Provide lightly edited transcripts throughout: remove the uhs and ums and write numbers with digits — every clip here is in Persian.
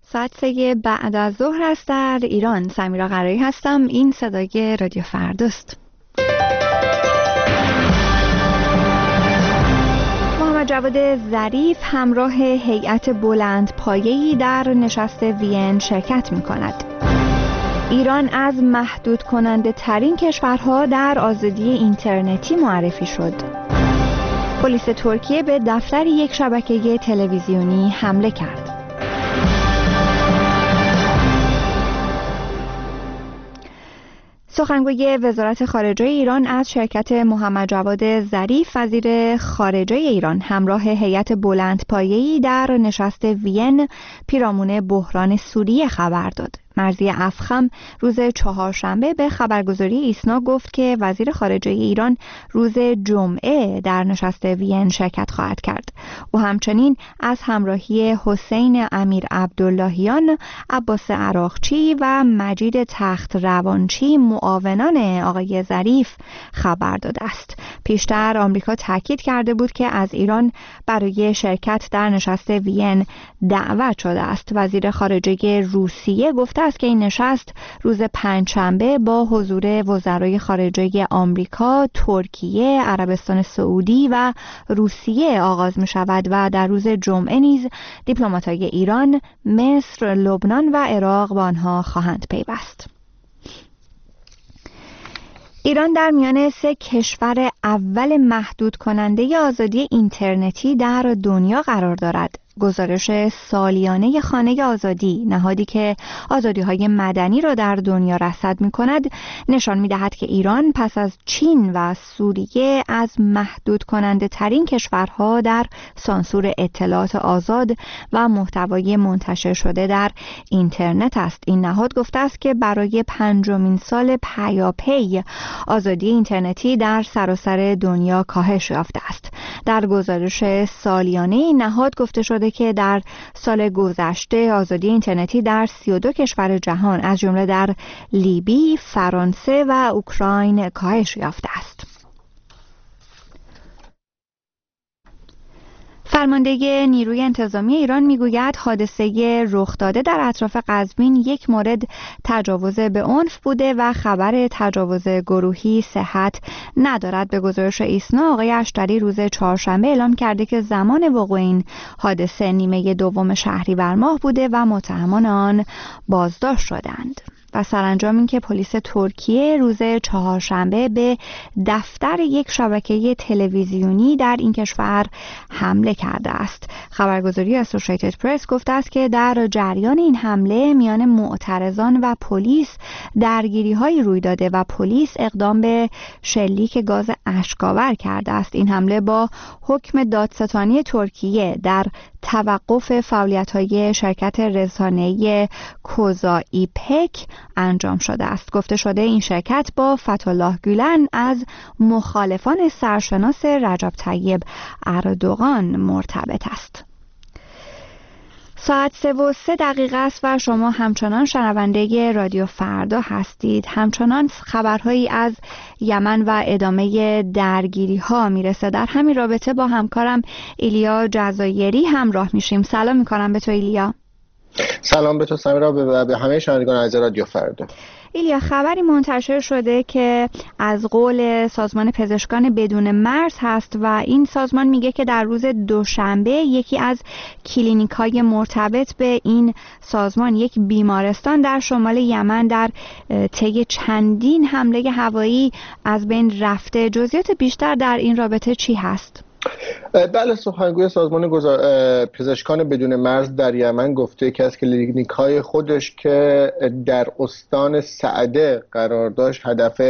ساعت 3 بعد از ظهر است در ایران. سمیرا قرایی هستم. این صدای رادیو فرداست. محمد جواد ظریف همراه هیئت بلندپایه‌ای در نشست وین شرکت می‌کند. ایران از محدود کننده ترین کشورها در آزادی اینترنتی معرفی شد. پلیس ترکیه به دفتر یک شبکه تلویزیونی حمله کرد. سخنگوی وزارت خارجه ایران از شرکت محمد جواد ظریف وزیر خارجه ایران همراه هیئت بلندپایه‌ای در نشست وین پیرامون بحران سوریه خبر داد. مرضی افخم روز چهارشنبه به خبرگزاری ایسنا گفت که وزیر خارجه ایران روز جمعه در نشست وین شرکت خواهد کرد. او همچنین از همراهی حسین امیر عبداللهیان، عباس عراقچی و مجید تخت روانچی معاونان آقای ظریف خبر داده است. پیشتر آمریکا تاکید کرده بود که از ایران برای شرکت در نشست وین دعوت شده است. وزیر خارجه روسیه گفته است که این نشست روز پنجشنبه با حضور وزرای خارجه آمریکا، ترکیه، عربستان سعودی و روسیه آغاز می شود و در روز جمعه نیز دیپلمات‌های ایران، مصر، لبنان و عراق به آنها خواهند پیوست. ایران در میان 3 کشور اول محدود کننده آزادی اینترنتی در دنیا قرار دارد. گزارش سالیانه خانه آزادی، نهادی که آزادی‌های مدنی را در دنیا رصد می‌کند، نشان می‌دهد که ایران پس از چین و سوریه از محدود کننده ترین کشورها در سانسور اطلاعات آزاد و محتوای منتشر شده در اینترنت است. این نهاد گفته است که برای 5مین سال پیاپی آزادی اینترنتی در سراسر دنیا کاهش یافته است. در گزارش سالیانه این نهاد گفته شده که در سال گذشته آزادی اینترنتی در 32 کشور جهان از جمله در لیبی، فرانسه و اوکراین کاهش یافته است. فرمانده نیروی انتظامی ایران میگوید حادثه رخ داده در اطراف قزوین یک مورد تجاوز به عنف بوده و خبر تجاوز گروهی صحت ندارد. به گزارش ایسنا آقای اشتری روز چهارشنبه اعلام کرده که زمان وقوع این حادثه نیمه دوم شهریور ماه بوده و متهمان آن بازداشت شدند. و سرانجام این که پلیس ترکیه روز چهارشنبه به دفتر یک شبکه تلویزیونی در این کشور حمله کرده است. خبرگزاری اسوسییتد پرس گفته است که در جریان این حمله میان معترضان و پلیس درگیری‌هایی روی داده و پلیس اقدام به شلیک گاز اشک‌آور کرده است. این حمله با حکم دادستانی ترکیه در توقف فعالیت‌های شرکت رسانه‌ای کوزا ایپک انجام شده است. گفته شده این شرکت با فتح‌الله گولن از مخالفان سرشناس رجب طیب اردوغان مرتبط است. ساعت 3:03 است و شما همچنان شنونده رادیو فردا هستید. همچنان خبرهایی از یمن و ادامه درگیری ها میرسه. در همین رابطه با همکارم ایلیا جزایری همراه میشیم. سلام میکنم به تو ایلیا. سلام به تو سمیرا و به همه شنوندگان عزیز رادیو فردا. ایلیا، خبری منتشر شده که از قول سازمان پزشکان بدون مرز هست و این سازمان میگه که در روز دوشنبه یکی از کلینیک‌های مرتبط به این سازمان، یک بیمارستان در شمال یمن، در طی چندین حمله هوایی از بین رفته. جزئیات بیشتر در این رابطه چی هست؟ بله، سخنگوی سازمان پزشکان بدون مرز در یمن گفته که از کلینیک‌های خودش که در استان سعده قرار داشت هدف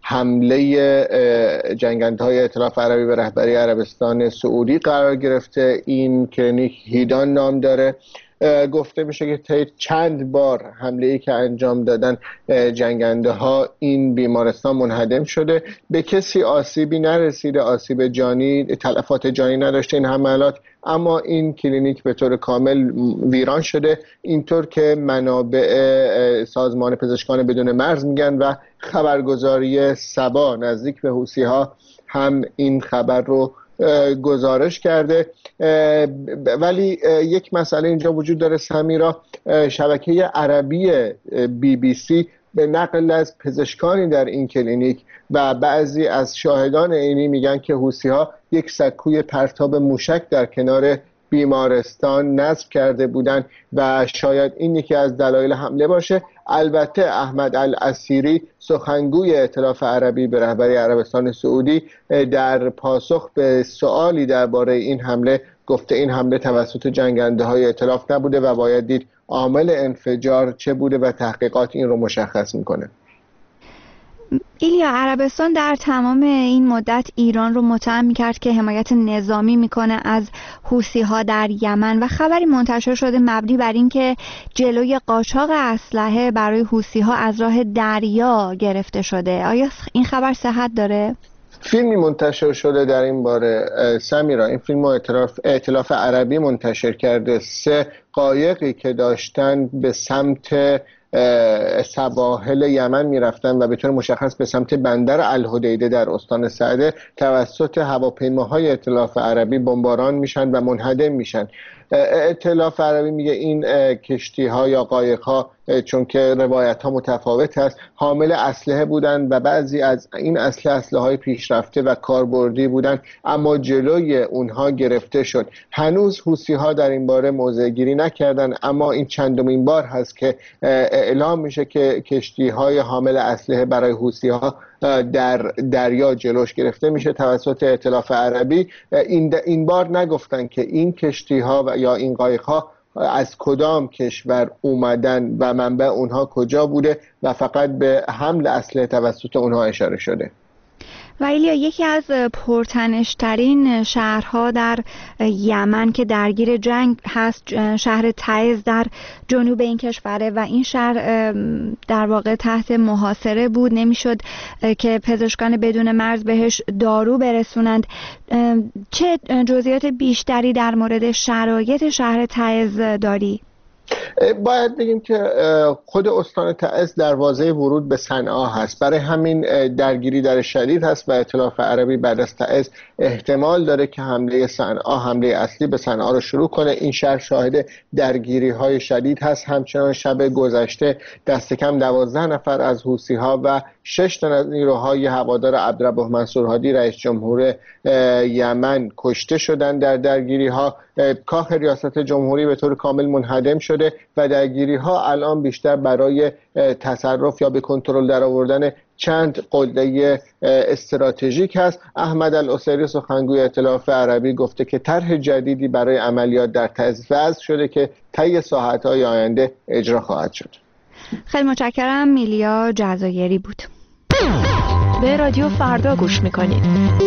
حمله جنگنده‌های ائتلاف عربی به رهبری عربستان سعودی قرار گرفته. این کلینیک هیدان نام داره. گفته میشه که طی چند بار حمله‌ای که انجام دادن جنگنده ها این بیمارستان منهدم شده. به کسی آسیبی نرسیده، آسیب جانی، تلفات جانی نداشته این حملات، اما این کلینیک به طور کامل ویران شده، اینطور که منابع سازمان پزشکان بدون مرز میگن و خبرگزاری سبا نزدیک به حوثی‌ها هم این خبر رو گزارش کرده. ولی یک مسئله اینجا وجود داره سمیرا، شبکه عربی BBC به نقل از پزشکانی در این کلینیک و بعضی از شاهدان عینی میگن که حوثی‌ها یک سکوی پرتاب موشک در کنار بیمارستان نصب کرده بودند و شاید این یکی از دلایل حمله باشه. البته احمد الاسیری سخنگوی ائتلاف عربی به رهبری عربستان سعودی در پاسخ به سوالی درباره این حمله گفته این حمله توسط جنگنده‌های ائتلاف نبوده و باید دید عامل انفجار چه بوده و تحقیقات این رو مشخص میکنه. ایلیا، عربستان در تمام این مدت ایران رو متهم می‌کرد که حمایت نظامی میکنه از حوثی‌ها در یمن و خبری منتشر شده مبنی بر اینکه جلوی قاچاق اسلحه برای حوثی‌ها از راه دریا گرفته شده. آیا این خبر صحت داره؟ فیلمی منتشر شده در این باره سمیرا. این فیلم ائتلاف عربی منتشر کرده. 3 قایقی که داشتن به سمت سواحل یمن میرفتن و به طور مشخص به سمت بندر الحدیده در استان سعده توسط هواپیماهای ائتلاف عربی بمباران میشن و منهدم میشن. ائتلاف عربی میگه این کشتی ها یا قایق ها، چون که روایت ها متفاوت است، حامل اسلحه بودند و بعضی از این اسلحه های پیشرفته و کاربردی بودند، اما جلوی اونها گرفته شد. هنوز حوثی ها در این باره موضع گیری نکردن، اما این چندمین بار هست که اعلام میشه که کشتی های حامل اسلحه برای حوثی ها در دریا جلوش گرفته میشه توسط ائتلاف عربی. این بار نگفتن که این کشتی ها و یا این قایق ها از کدام کشور اومدن و منبع اونها کجا بوده و فقط به حمل اسلحه توسط اونها اشاره شده. و ایلیا، یکی از پرتنش‌ترین شهرها در یمن که درگیر جنگ هست شهر تعز در جنوب این کشوره و این شهر در واقع تحت محاصره بود، نمیشد که پزشکان بدون مرز بهش دارو برسونند. چه جزئیات بیشتری در مورد شرایط شهر تعز داری؟ باید بگیم که خود استان تعز دروازه ورود به صنعا هست، برای همین درگیری در شدید هست و ائتلاف عربی بعد از تعز احتمال داره که حمله اصلی به صنعا رو شروع کنه. این شهر شاهد درگیری های شدید هست. همچنان شب گذشته دست کم 12 نفر از حوثی ها و 6 تن از نیروهای هوادار عبدالرب منصور هادی رئیس جمهور یمن کشته شدند در درگیری ها. کاخ ریاست جمهوری به طور کامل منهدم شده و درگیری ها الان بیشتر برای تصرف یا به کنترل درآوردن چند قله استراتژیک هست. احمد الاسیری سخنگوی ائتلاف عربی گفته که طرح جدیدی برای عملیات در تعز وضع شده که طی ساعت‌های آینده اجرا خواهد شد. خیلی متشکرم. میلیا جزایری بود. به رادیو فردا گوش میکنید.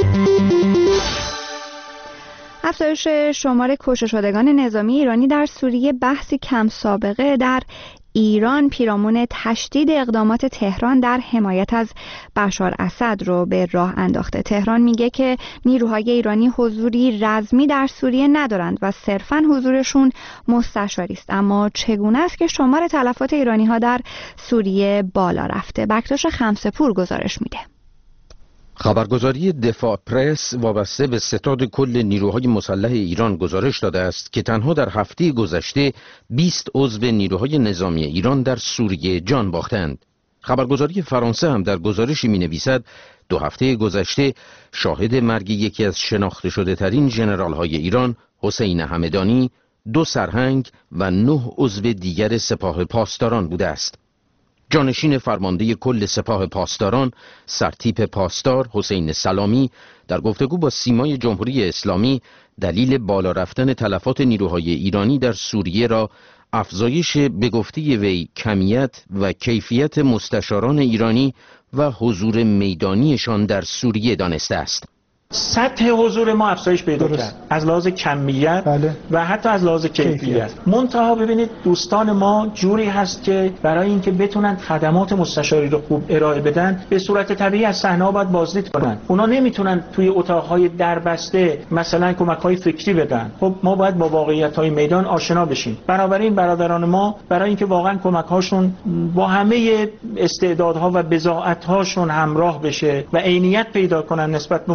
افزایش شمار کشته شدگان نظامی ایرانی در سوریه بحثی کم سابقه در ایران پیرامون تشدید اقدامات تهران در حمایت از بشار اسد رو به راه انداخته. تهران میگه که نیروهای ایرانی حضوری رزمی در سوریه ندارند و صرفاً حضورشون مستشاری است. اما چگونه است که شمار تلفات ایرانی‌ها در سوریه بالا رفته؟ بکتاش خمسه‌پور گزارش میده. خبرگزاری دفاع پرس وابسته به ستاد کل نیروهای مسلح ایران گزارش داده است که تنها در هفته گذشته 20 عضو نیروهای نظامی ایران در سوریه جان باختند. خبرگزاری فرانسه هم در گزارشی می‌نویسد 2 هفته گذشته شاهد مرگ یکی از شناخته شده ترین ژنرال های ایران، حسین همدانی، 2 سرهنگ و 9 عضو دیگر سپاه پاسداران بوده است. جانشین فرمانده کل سپاه پاسداران سرتیپ پاسدار حسین سلامی در گفتگو با سیمای جمهوری اسلامی دلیل بالا رفتن تلفات نیروهای ایرانی در سوریه را افزایش به گفته وی کمیت و کیفیت مستشاران ایرانی و حضور میدانیشان در سوریه دانسته است. سطح حضور ما افزایش پیدا کرد از لحاظ کمیت و حتی از لحاظ کیفیت. منتها ببینید دوستان ما جوری هست که برای اینکه بتونن خدمات مستشاری رو خوب ارائه بدن به صورت طبیعی از صحنه باید بازدید کنن. اونا نمیتونن توی اتاقهای دربسته مثلا کمک‌های فکری بدن. خب ما باید با واقعیت‌های میدان آشنا بشیم. بنابراین برادران ما برای اینکه واقعا کمک‌هاشون با همه استعدادها و بضاعت‌هاشون همراه بشه و عینیت پیدا کنن نسبت به موضوع،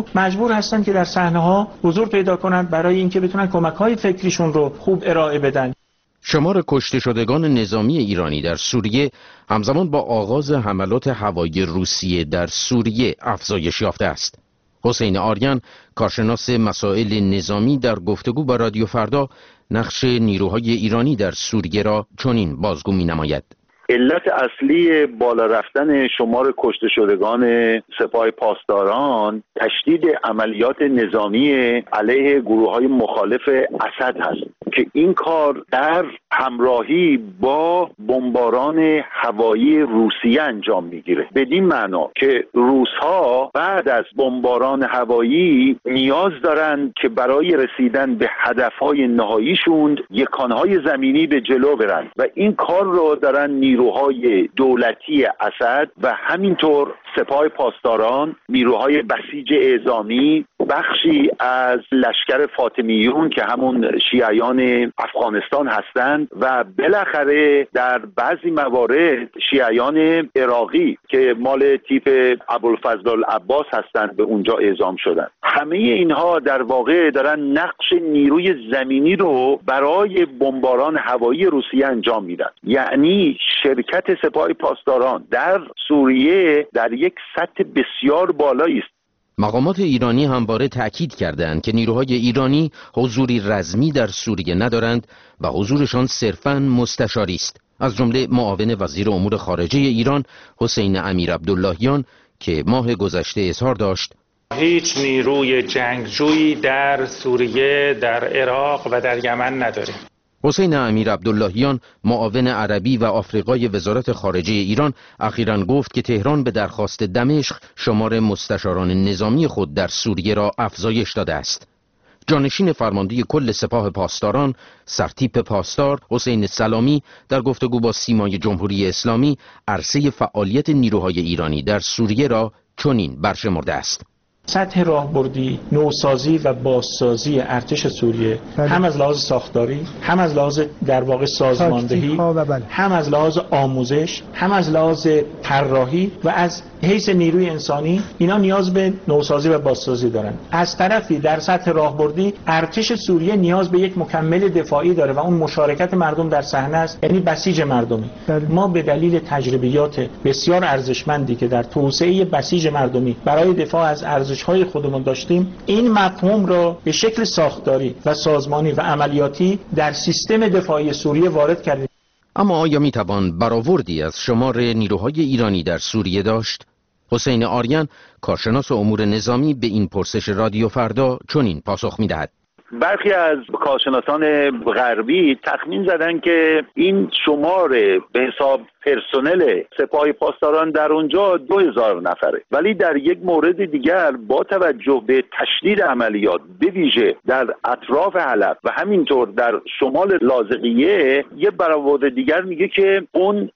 مجبور هستن که در صحنه‌ها حضور پیدا کنند برای اینکه بتونن کمک‌های فکریشون رو خوب ارائه بدن. شمار کشته شدگان نظامی ایرانی در سوریه همزمان با آغاز حملات هوایی روسیه در سوریه افزایش یافته است. حسین آریان، کارشناس مسائل نظامی، در گفتگو با رادیو فردا نقش نیروهای ایرانی در سوریه را چنین بازگو می‌نماید. علت اصلی بالا رفتن شمار کشته شدگان سپاه پاسداران تشدید عملیات نظامی علیه گروه‌های مخالف اسد هست که این کار در همراهی با بمباران هوایی روسیه انجام میگیره. بدین معنا که روس‌ها بعد از بمباران هوایی نیاز دارند که برای رسیدن به هدف‌های نهاییشون یکانهای زمینی به جلو برن و این کار رو دارن نیروهای دولتی اسد و همینطور سپاه پاسداران، نیروهای بسیج اعزامی، بخشی از لشکر فاطمیون که همون شیعیان افغانستان هستند و بالاخره در بعضی موارد شیعیان عراقی که مال تیپ ابوالفضل العباس هستند به اونجا اعزام شدند. همه اینها در واقع دارن نقش نیروی زمینی رو برای بمباران هوایی روسیه انجام میدن. یعنی شرکت سپاه پاسداران در سوریه در یک سطح بسیار بالایی است. مقامات ایرانی همواره تأکید کردند که نیروهای ایرانی حضوری رسمی در سوریه ندارند و حضورشان صرفاً مستشاری است. از جمله معاون وزیر امور خارجه ایران حسین امیرعبداللهیان که ماه گذشته اظهار داشت هیچ نیروی جنگجویی در سوریه، در عراق و در یمن نداریم. حسین امیرعبداللهیان معاون عربی و آفریقای وزارت خارجه ایران اخیراً گفت که تهران به درخواست دمشق شمار مستشاران نظامی خود در سوریه را افزایش داده است. جانشین فرمانده کل سپاه پاسداران سرتیپ پاسدار حسین سلامی در گفتگو با سیمای جمهوری اسلامی عرصه فعالیت نیروهای ایرانی در سوریه را چنین برشمرده است. سطح راهبردی، نوسازی و بازسازی ارتش سوریه هم از لحاظ ساختاری، هم از لحاظ در واقع سازماندهی، هم از لحاظ آموزش، هم از لحاظ طراحی و از حیث نیروی انسانی اینا نیاز به نوسازی و بازسازی دارن. از طرفی در سطح راهبردی ارتش سوریه نیاز به یک مکمل دفاعی داره و اون مشارکت مردم در صحنه است، یعنی بسیج مردمی. ما به دلیل تجربیات بسیار ارزشمندی که در توسعه بسیج مردمی برای دفاع از ارزش‌های خودمون داشتیم، این مفهوم را به شکل ساختاری و سازمانی و عملیاتی در سیستم دفاعی سوریه وارد کردیم. اما آیا میتوان برآوردی از شمار نیروهای ایرانی در سوریه داشت؟ حسین آریان، کارشناس امور نظامی، به این پرسش رادیو فردا چنین پاسخ میدهد. برخی از کارشناسان غربی تخمین زدن که این شمار به حساب پرسنل سپاه پاسداران در اونجا 2000 نفره، ولی در یک مورد دیگر با توجه به تشدید عملیات به ویژه در اطراف حلب و همینطور در شمال لاذقیه یه برآورد دیگر میگه که اون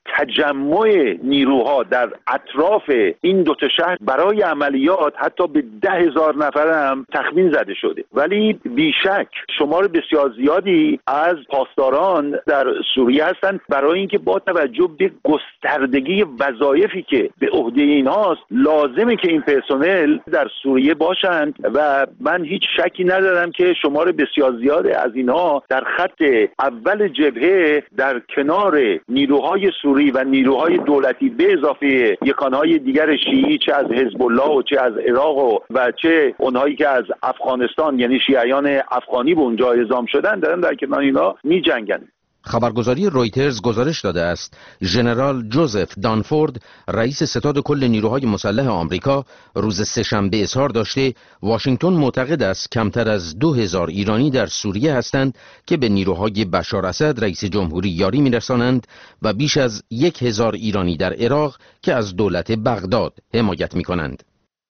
تجمع نیروها در اطراف این دو تا شهر برای عملیات حتی به 10,000 نفر هم تخمین زده شده. ولی بیشک شمار بسیار زیادی از پاسداران در سوریه هستند برای اینکه با توجه به گستردگی وظایفی که به عهده اینهاست لازمه که این پرسنل در سوریه باشند و من هیچ شکی ندارم که شمار بسیار زیاد از اینها در خط اول جبهه در کنار نیروهای سوری و نیروهای دولتی به اضافه یکانهای دیگر شیعی چه از حزب الله و چه از عراق و چه اونهایی که از افغانستان یعنی شیعیان افغانی به اونجا اعزام شدن دارن در کنار اینا می‌جنگن. خبرگزاری رویترز گزارش داده است ژنرال جوزف دانفورد رئیس ستاد کل نیروهای مسلح آمریکا روز سه‌شنبه اظهار داشته واشنگتن معتقد است کمتر از 2000 ایرانی در سوریه هستند که به نیروهای بشار اسد رئیس جمهوری یاری می‌رسانند و بیش از 1000 ایرانی در عراق که از دولت بغداد حمایت می‌کنند.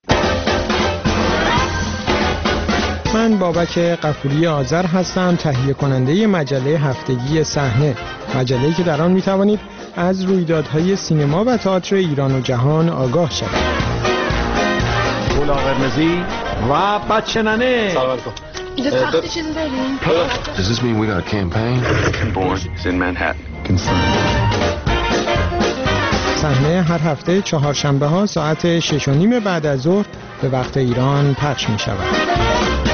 من بابک غفوری آذر هستم، تهیه کننده مجله هفتگی صحنه، مجله‌ای که در آن می‌توانید از رویدادهای سینما و تئاتر ایران و جهان آگاه شوید. گلا قرمزی و بچه ننه. سلام علیکم. اینجا تخت چیزی داریم؟ Does this mean we got a campaign? Born in Manhattan. Confirmed. صحنه هر هفته چهارشنبه ها ساعت 6:30 بعد از ظهر به وقت ایران پخش می شود.